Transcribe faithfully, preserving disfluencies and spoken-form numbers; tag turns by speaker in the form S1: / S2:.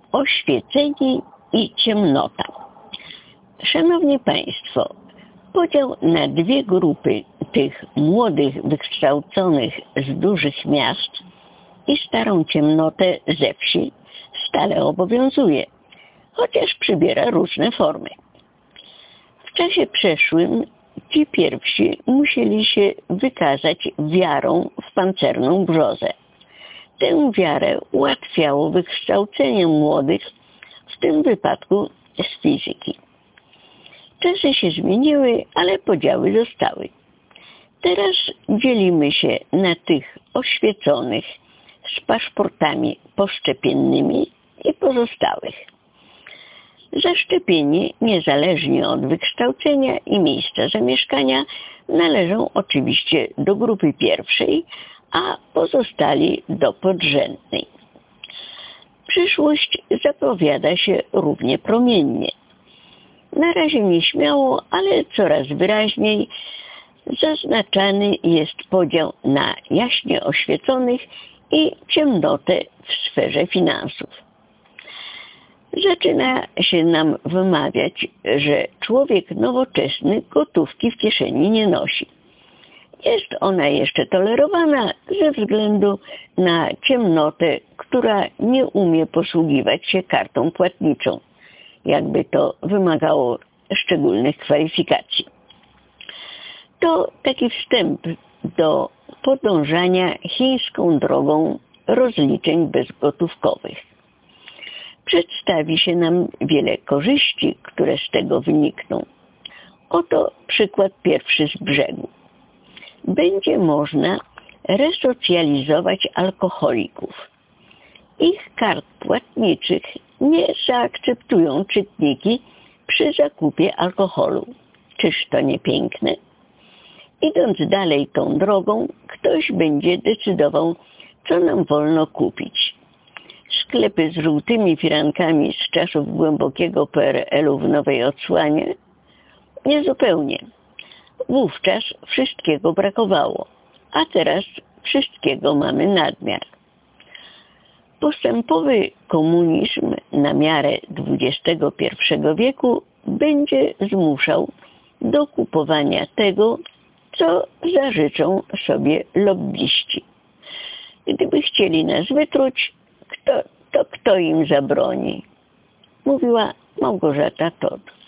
S1: oświeceni i ciemnota. Szanowni Państwo, podział na dwie grupy tych młodych, wykształconych z dużych miast i starą ciemnotę ze wsi stale obowiązuje, chociaż przybiera różne formy. W czasie przeszłym ci pierwsi musieli się wykazać wiarą w pancerną brzozę. Tę wiarę ułatwiało wykształcenie młodych, w tym wypadku z fizyki. Czasy się zmieniły, ale podziały zostały. Teraz dzielimy się na tych oświeconych z paszportami poszczepiennymi i pozostałych. Zaszczepieni, niezależnie od wykształcenia i miejsca zamieszkania, należą oczywiście do grupy pierwszej, a pozostali do podrzędnej. Przyszłość zapowiada się równie promiennie. Na razie nieśmiało, ale coraz wyraźniej zaznaczany jest podział na jaśnie oświeconych i ciemnotę w sferze finansów. Zaczyna się nam wymawiać, że człowiek nowoczesny gotówki w kieszeni nie nosi. Jest ona jeszcze tolerowana ze względu na ciemnotę, która nie umie posługiwać się kartą płatniczą, jakby to wymagało szczególnych kwalifikacji. To taki wstęp do podążania chińską drogą rozliczeń bezgotówkowych. Przedstawi się nam wiele korzyści, które z tego wynikną. Oto przykład pierwszy z brzegu. Będzie można resocjalizować alkoholików. Ich kart płatniczych nie zaakceptują czytniki przy zakupie alkoholu. Czyż to nie piękne? Idąc dalej tą drogą, ktoś będzie decydował, co nam wolno kupić. Sklepy z żółtymi firankami z czasów głębokiego P R L u w nowej odsłanie? Niezupełnie. Wówczas wszystkiego brakowało, a teraz wszystkiego mamy nadmiar. Postępowy komunizm na miarę dwudziestego pierwszego wieku będzie zmuszał do kupowania tego, co zażyczą sobie lobbyści. Gdyby chcieli nas wytruć, kto, to kto im zabroni? Mówiła Małgorzata Todd.